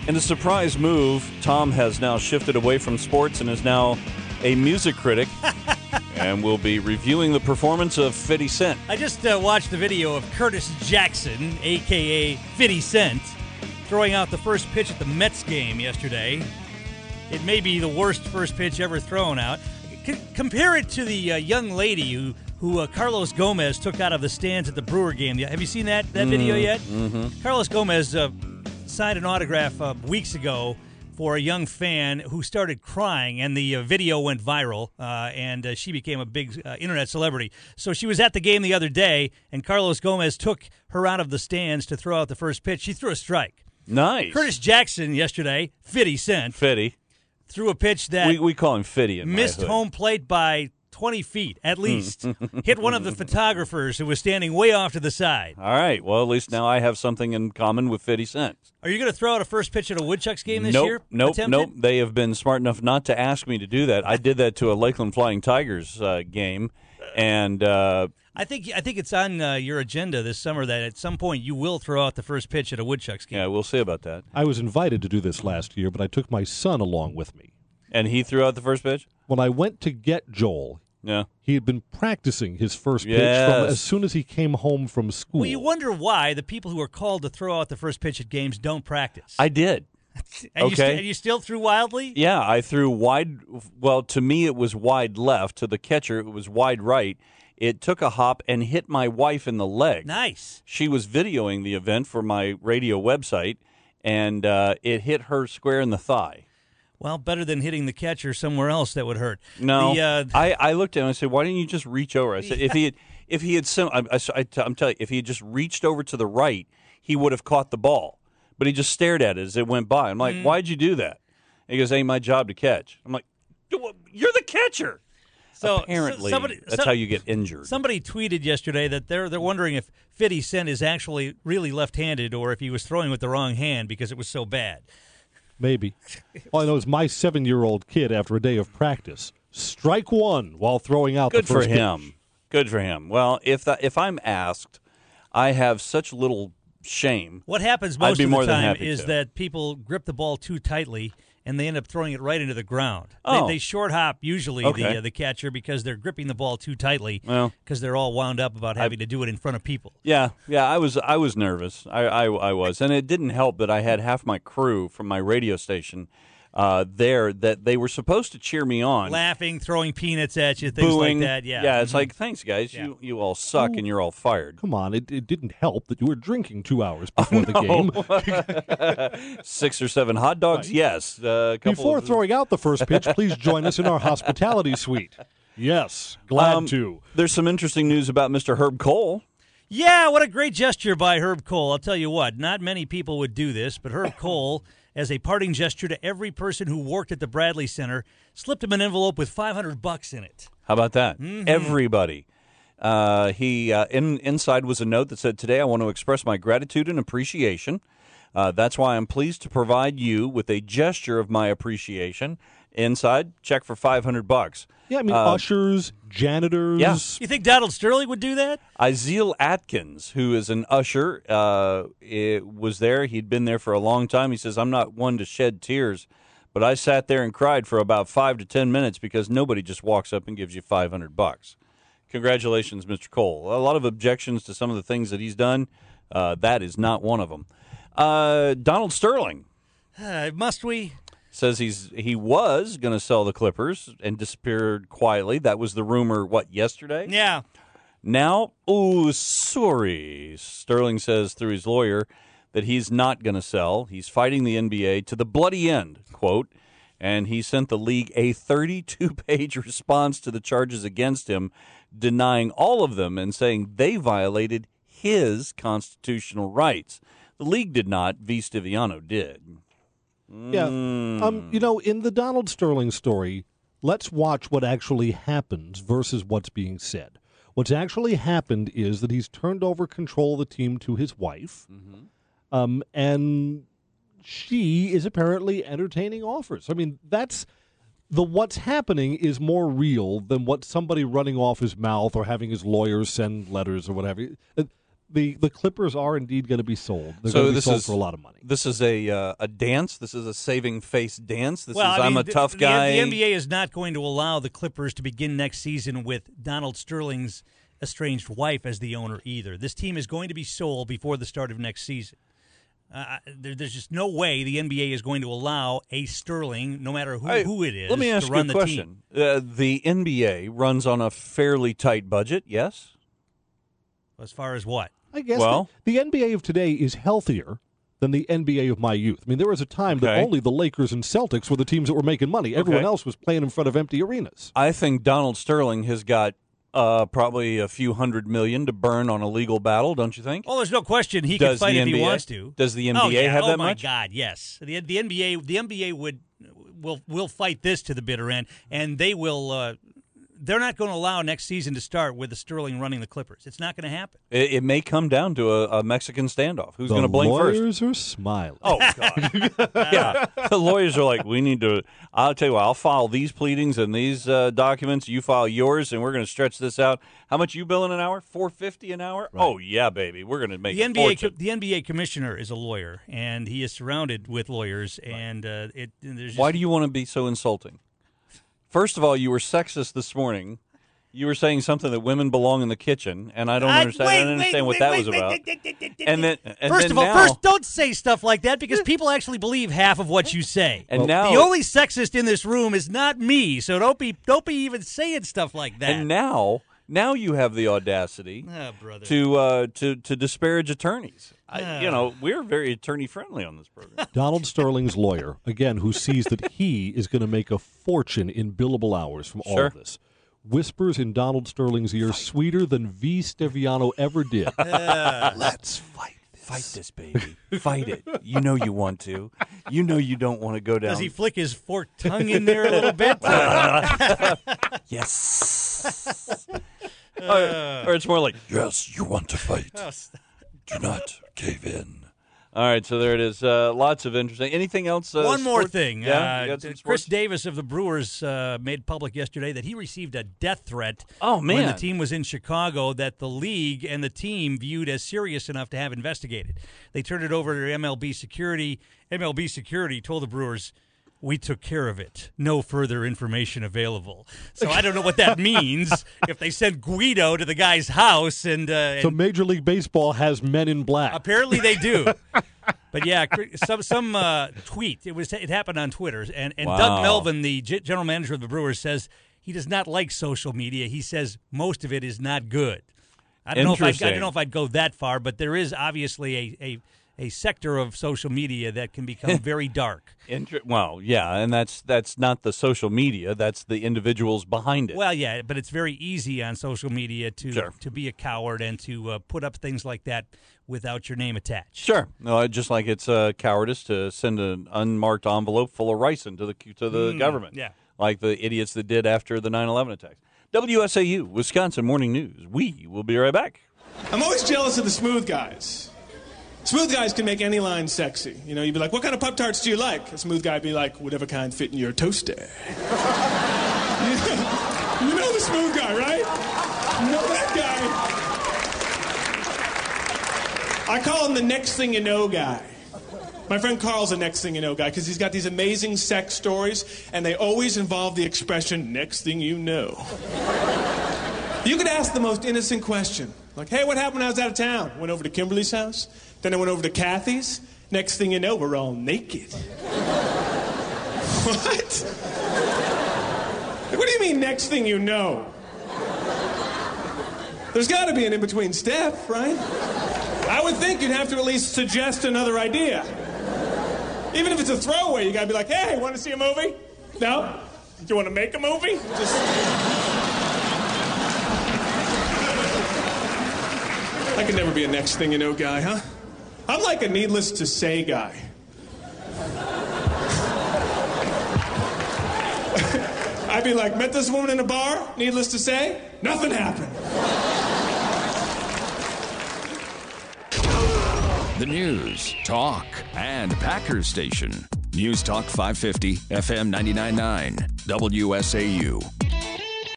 In a surprise move, Tom has now shifted away from sports and is now a music critic and will be reviewing the performance of 50 Cent. I just watched the video of Curtis Jackson, a.k.a. 50 Cent, throwing out the first pitch at the Mets game yesterday. It may be the worst first pitch ever thrown out. Compare it to the young lady who Carlos Gomez took out of the stands at the Brewer game. Have you seen that video yet? Mm-hmm. Carlos Gomez signed an autograph weeks ago for a young fan who started crying, and the video went viral, and she became a big internet celebrity. So she was at the game the other day, and Carlos Gomez took her out of the stands to throw out the first pitch. She threw a strike. Nice. Curtis Jackson yesterday, 50 Cent, threw a pitch that we call him Fitty in missed my hood. home plate by 20 feet at least. Hit one of the photographers who was standing way off to the side. All right. Well, at least now I have something in common with 50 Cent. Are you going to throw out a first pitch at a Woodchucks game this year? Nope. They have been smart enough not to ask me to do that. I did that to a Lakeland Flying Tigers game, and I think it's on your agenda this summer that at some point you will throw out the first pitch at a Woodchucks game. yeah, we'll see about that. I was invited to do this last year, but I took my son along with me. And he threw out the first pitch? When I went to get Joel, Yeah. he had been practicing his first pitch Yes. from as soon as he came home from school. Well, you wonder why the people who are called to throw out the first pitch at games don't practice. I did. And okay. you still threw wildly? Yeah, I threw wide. Well, to me, it was wide left. To the catcher, it was wide right. It took a hop and hit my wife in the leg. Nice. She was videoing the event for my radio website, and it hit her square in the thigh. Well, better than hitting the catcher somewhere else that would hurt. No, I looked at him and I said, "Why didn't you just reach over?" I said, "If he had, I'm telling you, if he had just reached over to the right, he would have caught the ball. But he just stared at it as it went by. I'm like, "Why'd you do that?" He goes, "Ain't my job to catch." I'm like, "You're the catcher." So Apparently, that's how you get injured. Somebody tweeted yesterday that they're wondering if 50 Cent is actually really left-handed or if he was throwing with the wrong hand because it was so bad. Maybe. All I know is my 7-year-old kid, after a day of practice, strike one while throwing out Good the first for him. pitch. Good for him. Well, if I'm asked, I have such little shame. What happens I'd most be of more the than time happy is to. that people grip the ball too tightly and they end up throwing it right into the ground. Oh. They short hop usually Okay. the catcher because they're gripping the ball too tightly Well, because they're all wound up about having to do it in front of people. Yeah. I was nervous. I was, and it didn't help that I had half my crew from my radio station there that they were supposed to cheer me on, Laughing, throwing peanuts at you, things booing. like that. Yeah. Yeah. It's like, thanks, guys. Yeah. You all suck, and you're all fired. Come on, it didn't help that you were drinking 2 hours before the game. 6 or 7 hot dogs. Right. Yes. A couple Before of, throwing out the first pitch, please join us in our hospitality suite. Yes, glad to. There's some interesting news about Mr. Herb Cole. Yeah, what a great gesture by Herb Cole. I'll tell you what, not many people would do this, but Herb Cole, as a parting gesture to every person who worked at the Bradley Center, slipped him an envelope with $500 in it. How about that? Mm-hmm. Everybody. Inside was a note that said, "Today I want to express my gratitude and appreciation. That's why I'm pleased to provide you with a gesture of my appreciation." Inside, check for $500. Yeah, I mean, ushers, janitors. Yeah. You think Donald Sterling would do that? Izeel Atkins, who is an usher, was there. He'd been there for a long time. He says, "I'm not one to shed tears, but I sat there and cried for about 5 to 10 minutes because nobody just walks up and gives you $500. Congratulations, Mr. Cole. A lot of objections to some of the things that he's done. That is not one of them. Donald Sterling Must we? says he was going to sell the Clippers and disappeared quietly. That was the rumor, yesterday? Yeah. Now, sorry. Sterling says through his lawyer that he's not going to sell. He's fighting the NBA to the bloody end, quote, and he sent the league a 32-page response to the charges against him, denying all of them and saying they violated his constitutional rights. The league did not. V. Stiviano did. Yeah. In the Donald Sterling story, let's watch what actually happens versus what's being said. What's actually happened is that he's turned over control of the team to his wife, and she is apparently entertaining offers. I mean, what's happening is more real than what somebody running off his mouth or having his lawyers send letters or whatever. The Clippers are indeed going to be sold. They're So going to be this sold is for a lot of money. This is a dance. This is a saving face dance. This Well, is I'm a tough guy. The NBA is not going to allow the Clippers to begin next season with Donald Sterling's estranged wife as the owner either. This team is going to be sold before the start of next season. There's just no way the NBA is going to allow a Sterling, no matter who it is, Let me ask to you run a the question. team. The NBA runs on a fairly tight budget, yes? As far as what? I guess Well- the NBA of today is healthier than the NBA of my youth. I mean, there was a time that Okay. only the Lakers and Celtics were the teams that were making money. Everyone Okay. else was playing in front of empty arenas. I think Donald Sterling has got probably a few $100 million to burn on a legal battle, don't you think? Oh, there's no question he Does can fight the if he NBA wants to. Does the NBA oh, yeah. have that my much? God, yes. The NBA will fight this to the bitter end, and they will. They're not going to allow next season to start with the Sterling running the Clippers. It's not going to happen. It may come down to a Mexican standoff. Who's The going to blink first? lawyers are smiling. Oh, God. Yeah. The lawyers are like, we need to, I'll tell you what, I'll file these pleadings and these documents. You file yours, and we're going to stretch this out. How much you billing an hour? $4.50 an hour? Right. Oh, yeah, baby. We're going to make The a NBA, fortune. the NBA commissioner is a lawyer, and he is surrounded with lawyers. And there's just, Why do you want to be so insulting? First of all, you were sexist this morning. You were saying something that women belong in the kitchen, and I don't understand. I don't understand what that was about. And then, First then of all, now, don't say stuff like that because people actually believe half of what you say. And now- the only sexist in this room is not me, so don't be even saying stuff like that. and now you have the audacity Oh, brother. to disparage attorneys. We're very attorney friendly on this program. Donald Sterling's lawyer, again, who sees that he is going to make a fortune in billable hours from all Sure. of this, whispers in Donald Sterling's ear sweeter than V. Steviano ever did. Let's fight this. Fight this, baby. Fight it. You know you want to. You know you don't want to go down. Does he flick his forked tongue in there a little bit? Yes. Or it's more like, yes, you want to fight. Do not cave in. All right, so there it is. Lots of interesting. Anything else? One more sports? thing. Yeah, you got some Chris sports? Davis of the Brewers made public yesterday that he received a death threat Oh, man. when the team was in Chicago that the league and the team viewed as serious enough to have investigated. They turned it over to MLB Security. MLB Security told the Brewers, "We took care of it. No further information available." So I don't know what that means. If they sent Guido to the guy's house and So Major League Baseball has Men in Black. apparently they do. But yeah, some tweet. It happened on Twitter, and Wow. Doug Melvin, the general manager of the Brewers, says he does not like social media. He says most of it is not good. I don't know if I'd go that far, but there is obviously a sector of social media that can become very dark. Well, yeah, and that's not the social media. That's the individuals behind it. Well, yeah, but it's very easy on social media Sure. to be a coward and to put up things like that without your name attached. Sure. No, just like it's cowardice to send an unmarked envelope full of ricin to the government. yeah. Like the idiots that did after the 9/11 attacks. WSAU, Wisconsin Morning News. We will be right back. I'm always jealous of the smooth guys. Smooth guys can make any line sexy. You know, you'd be like, what kind of Pop-Tarts do you like? A smooth guy would be like, whatever kind fit in your toaster. You know the smooth guy, right? You know that guy. I call him the next thing you know guy. My friend Carl's the next thing you know guy because he's got these amazing sex stories and they always involve the expression, next thing you know. You could ask the most innocent question. Like, hey, what happened when I was out of town? Went over to Kimberly's house. Then I went over to Kathy's. Next thing you know, we're all naked. What? What do you mean, next thing you know? There's got to be an in-between step, right? I would think you'd have to at least suggest another idea. Even if it's a throwaway, you got to be like, hey, want to see a movie? No? Do you want to make a movie? I could never be a next thing you know guy, huh? I'm like a needless to say guy. I'd be like, met this woman in a bar, needless to say, nothing happened. The news, talk, and Packers station. News Talk 550, FM 99.9, WSAU.